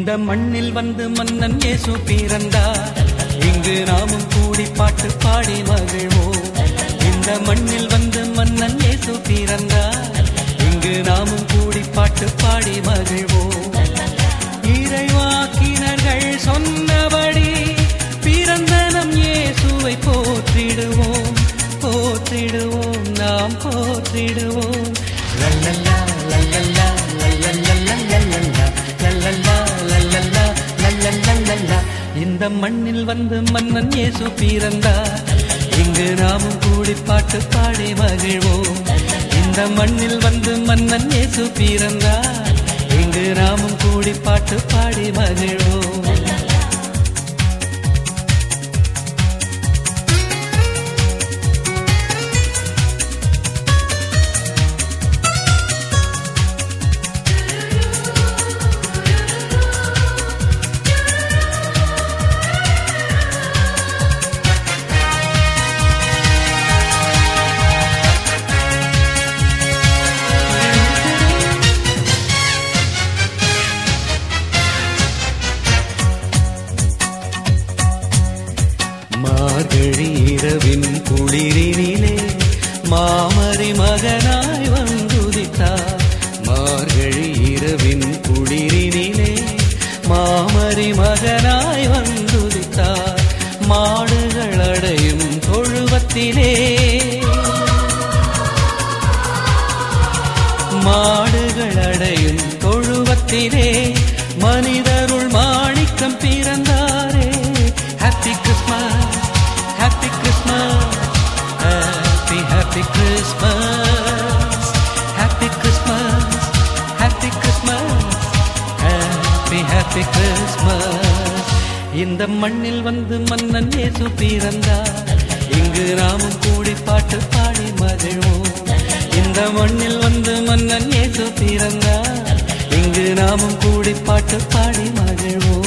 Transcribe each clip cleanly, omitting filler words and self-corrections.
இந்த மண்ணில் வந்து மன்னன் இயேசு பிறந்தார். இங்கு நாமும் கூடி பாட்டு பாடி மகிழ்வோம். இந்த மண்ணில் வந்து மன்னன் இயேசு பிறந்தார். இங்கு நாமும் கூடி பாட்டு பாடி மகிழ்வோம். இறைவாக்கினர்கள் சொன்னபடி பிறந்த நம் இயேசுவை போற்றிடுவோம், போற்றிடுவோம், நாம் போற்றிடுவோம். லல்லல்லா லல்லல்லா லல்லல்லா லல்லல்லா லல்லல்லா லல்லல்லா லல்லல்லா. இந்த மண்ணில் வந்து மன்னன் இயேசு பிறந்தார். இங்கு நாமும் கூடி பாட்டு பாடி மகிழ்வோம். இந்த மண்ணில் வந்து மன்னன் இயேசு பிறந்தார். இங்கு நாமும் கூடி பாட்டு பாடி மகிழ்வோம். மார்கழி இரவின் குளிரினிலே மாமரி மகனாய் வந்துதித்தார். மார்கழி இரவின் குளிரினிலே மாமரி மகனாய் வந்துதித்தார். மாடுகள் அடையும் தொழுவத்திலே, மாடுகள் அடையும் தொழுவத்திலே மனிதருள் மாணிக்கம் பிறந்தாரே. Happy Christmas, happy Christmas, happy happy Christmas, happy Christmas, happy Christmas, happy happy Christmas. இந்த மண்ணில் வந்து மன்னன் இயேசு பிறந்தார். இங்கு நாமும் கூடி பாட்டு பாடி மகிழ்வோம். இந்த மண்ணில் வந்து மன்னன் இயேசு பிறந்தார். இங்கு நாமும் கூடி பாட்டு பாடி மகிழ்வோம்.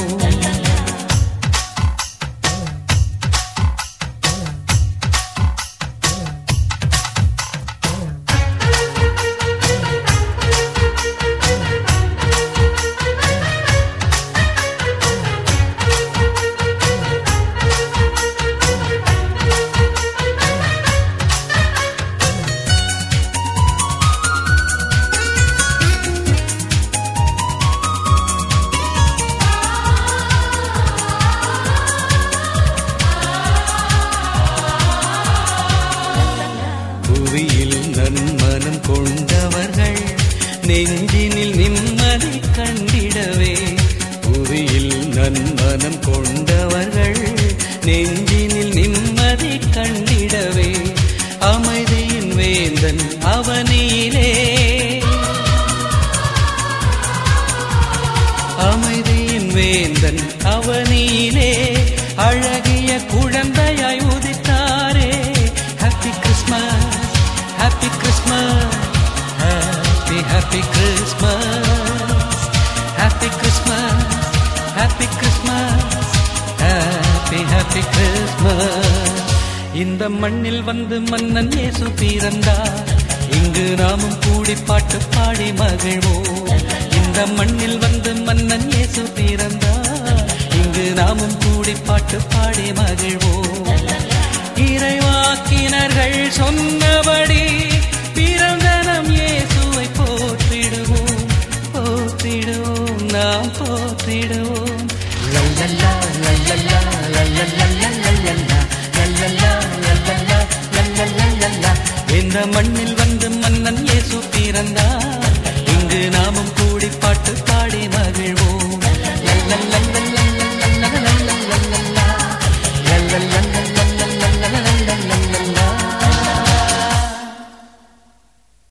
புவியில் நன்மனம் கொண்டவர்கள் நெஞ்சினில் நிம்மதி கண்டிடவே. புவியில் நன்மனம் கொண்டவர்கள் நெஞ்சினில் நிம்மதி கண்டிடவே. அமைதியின் வேந்தன் அவனியிலே, அமைதியின் வேந்தன் அவனியிலே அழகிய குழந்தையாய் உதித்தாரே. Happy Christmas, happy Christmas, happy happy Christmas, happy Christmas, happy Christmas, happy happy Christmas. இந்த மண்ணில் வந்து மன்னன் இயேசு பிறந்தார். இங்கு நாமும் கூடி பாட்டு பாடி மகிழ்வோம். இந்த மண்ணில் வந்து மன்னன் இயேசு பிறந்தார். இங்கு நாமும் கூடி பாட்டு பாடி மகிழ்வோம். இறைவாக்கினர்கள் சொன்னபடி பிறந்த நம் இயேசுவை போற்றிடுவோம், போற்றிடுவோம், நாம் போற்றிடுவோம். லல்லல்லா லல்லல்லா லல்லல்லா லல்லல்லா லல்லல்லா லல்லல்லா லல்லல்லா. இந்த மண்ணில்